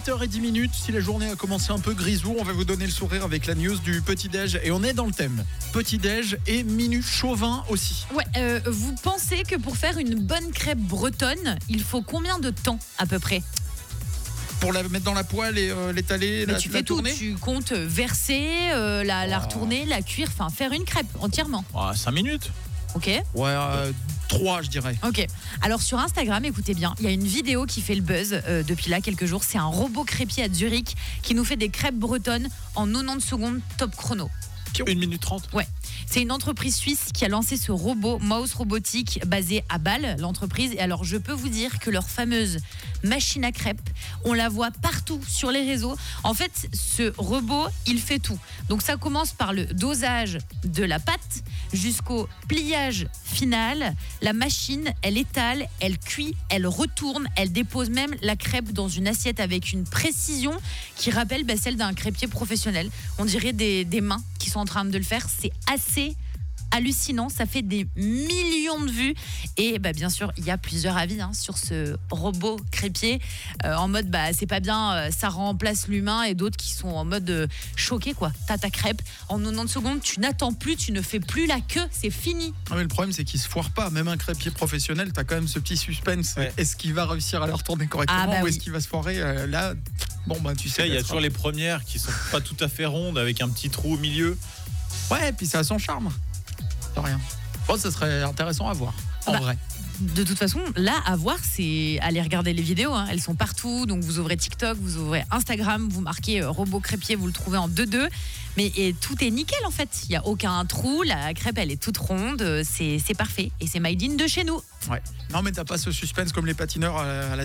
8h10. Si la journée a commencé un peu grisou, on va vous donner le sourire avec la news du petit-déj. Et on est dans le thème. Petit-déj et minute chauvin aussi. Ouais, vous pensez que pour faire une bonne crêpe bretonne, il faut combien de temps à peu près ? Pour la mettre dans la poêle et l'étaler, tu fais tout, tourner. tu comptes verser, la retourner, la cuire, enfin faire une crêpe entièrement. 5 minutes. Ok. Ouais, 3 je dirais. Ok. Alors sur Instagram, écoutez bien, il y a une vidéo qui fait le buzz depuis là quelques jours. C'est un robot crêpier à Zurich qui nous fait des crêpes bretonnes en 90 secondes top chrono. 1 minute 30. Ouais. C'est une entreprise suisse qui a lancé ce robot Mouse Robotique basé à Bâle, l'entreprise. Et alors, je peux vous dire que leur fameuse machine à crêpes, on la voit partout sur les réseaux. En fait, ce robot, il fait tout. Donc, ça commence par le dosage de la pâte jusqu'au pliage final. La machine, elle étale, elle cuit, elle retourne, elle dépose même la crêpe dans une assiette avec une précision qui rappelle celle d'un crêpier professionnel. On dirait des mains qui sont en train de le faire. C'est assez hallucinant, ça fait des millions de vues et bien sûr il y a plusieurs avis sur ce robot crêpier en mode c'est pas bien, ça remplace l'humain, et d'autres qui sont en mode choqué quoi. T'as ta crêpe en 90 secondes, tu n'attends plus, tu ne fais plus la queue, c'est fini. Mais le problème c'est qu'il se foire pas, même un crêpier professionnel, t'as quand même ce petit suspense. Ouais. Est-ce qu'il va réussir à la retourner correctement ou est-ce qu'il va se foirer là? Tu sais, il y a toujours les premières qui sont pas tout à fait rondes avec un petit trou au milieu. Ouais, et puis ça a son charme. De rien. Bon, ça serait intéressant à voir, en vrai. De toute façon, là, à voir, c'est aller regarder les vidéos. Elles sont partout. Donc, vous ouvrez TikTok, vous ouvrez Instagram, vous marquez robot crêpier, vous le trouvez en 2-2. Mais tout est nickel, en fait. Il n'y a aucun trou. La crêpe, elle est toute ronde. C'est parfait. Et c'est made in de chez nous. Ouais. Non, mais t'as pas ce suspense comme les patineurs à la